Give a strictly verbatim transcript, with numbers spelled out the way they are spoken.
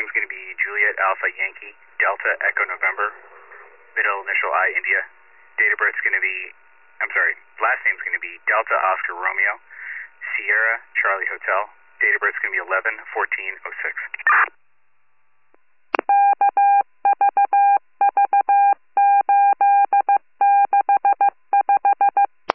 name's going to be Juliet Alpha Yankee, Delta Echo November, middle initial I India. Date of birth's going to be, I'm sorry, last name's going to be Delta Oscar Romeo, Sierra Charlie Hotel. Date of birth's going to be eleven fourteen oh six.